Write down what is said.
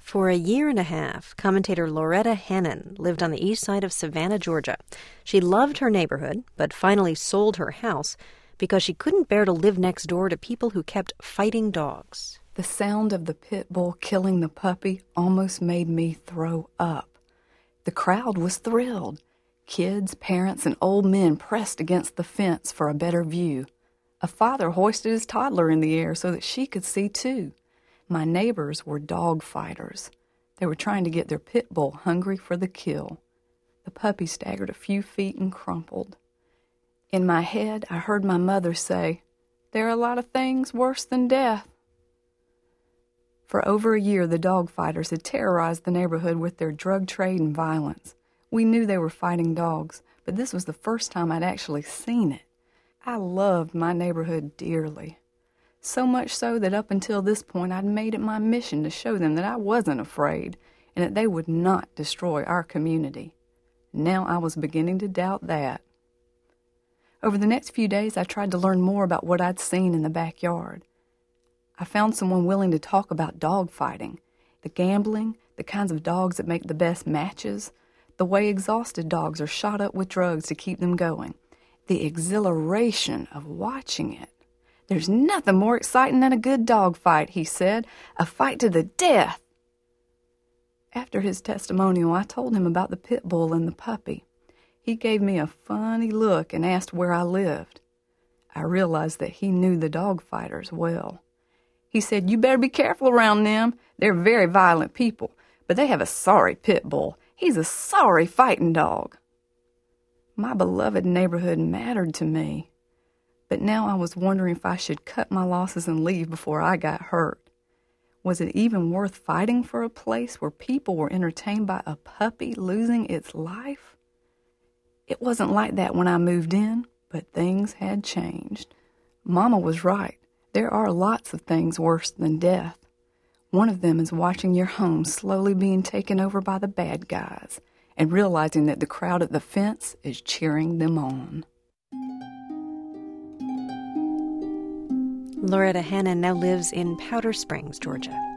For a year and a half, commentator Loretta Hannon lived on the east side of Savannah, Georgia. She loved her neighborhood, but finally sold her house because she couldn't bear to live next door to people who kept fighting dogs. The sound of the pit bull killing the puppy almost made me throw up. The crowd was thrilled. Kids, parents, and old men pressed against the fence for a better view. A father hoisted his toddler in the air so that she could see too. My neighbors were dog fighters. They were trying to get their pit bull hungry for the kill. The puppy staggered a few feet and crumpled. In my head, I heard my mother say, "There are a lot of things worse than death." For over a year, the dog fighters had terrorized the neighborhood with their drug trade and violence. We knew they were fighting dogs, but this was the first time I'd actually seen it. I loved my neighborhood dearly. So much so that up until this point, I'd made it my mission to show them that I wasn't afraid and that they would not destroy our community. Now I was beginning to doubt that. Over the next few days, I tried to learn more about what I'd seen in the backyard. I found someone willing to talk about dog fighting, the gambling, the kinds of dogs that make the best matches, the way exhausted dogs are shot up with drugs to keep them going, the exhilaration of watching it. "There's nothing more exciting than a good dog fight," he said, "a fight to the death." After his testimonial, I told him about the pit bull and the puppy. He gave me a funny look and asked where I lived. I realized that he knew the dog fighters well. He said, "You better be careful around them. They're very violent people, but they have a sorry pit bull. He's a sorry fighting dog." My beloved neighborhood mattered to me. But now I was wondering if I should cut my losses and leave before I got hurt. Was it even worth fighting for a place where people were entertained by a puppy losing its life? It wasn't like that when I moved in, but things had changed. Mama was right. There are lots of things worse than death. One of them is watching your home slowly being taken over by the bad guys and realizing that the crowd at the fence is cheering them on. Loretta Hannon now lives in Powder Springs, Georgia.